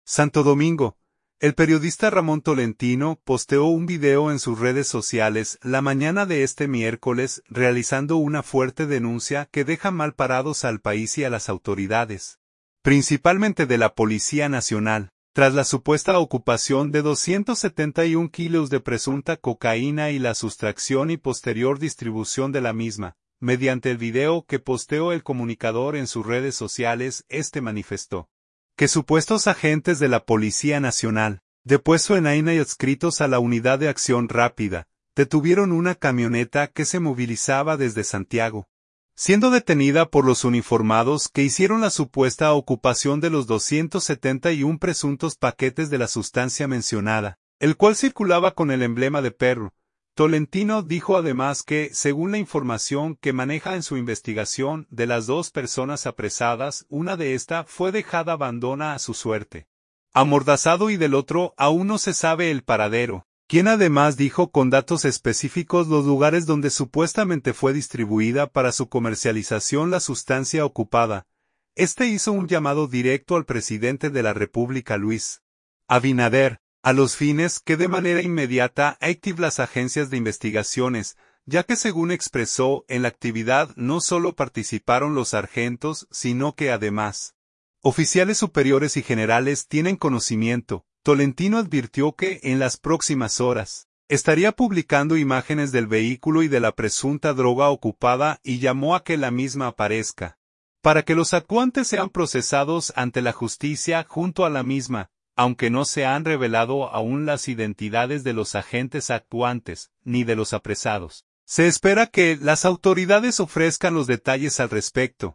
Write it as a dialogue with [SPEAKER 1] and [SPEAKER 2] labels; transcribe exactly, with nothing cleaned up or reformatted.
[SPEAKER 1] Santo Domingo. El periodista Ramón Tolentino posteó un video en sus redes sociales la mañana de este miércoles realizando una fuerte denuncia que deja mal parados al país y a las autoridades, principalmente de la Policía Nacional, tras la supuesta ocupación de doscientos setenta y un kilos de presunta cocaína y la sustracción y posterior distribución de la misma. Mediante el video que posteó el comunicador en sus redes sociales, este manifestó que supuestos agentes de la Policía Nacional, de puesto en Aina y adscritos a la Unidad de Acción Rápida, detuvieron una camioneta que se movilizaba desde Santiago, siendo detenida por los uniformados que hicieron la supuesta ocupación de los doscientos setenta y un presuntos paquetes de la sustancia mencionada, el cual circulaba con el emblema de perro. Tolentino dijo además que, según la información que maneja en su investigación, de las dos personas apresadas, una de estas fue dejada abandona a su suerte, amordazado, y del otro aún no se sabe el paradero, quien además dijo con datos específicos los lugares donde supuestamente fue distribuida para su comercialización la sustancia ocupada. Este hizo un llamado directo al presidente de la República, Luis Abinader, a los fines que de manera inmediata active las agencias de investigaciones, ya que según expresó, en la actividad no solo participaron los sargentos, sino que además, oficiales superiores y generales tienen conocimiento. Tolentino advirtió que, en las próximas horas, estaría publicando imágenes del vehículo y de la presunta droga ocupada y llamó a que la misma aparezca, para que los actuantes sean procesados ante la justicia junto a la misma. Aunque no se han revelado aún las identidades de los agentes actuantes, ni de los apresados, se espera que las autoridades ofrezcan los detalles al respecto.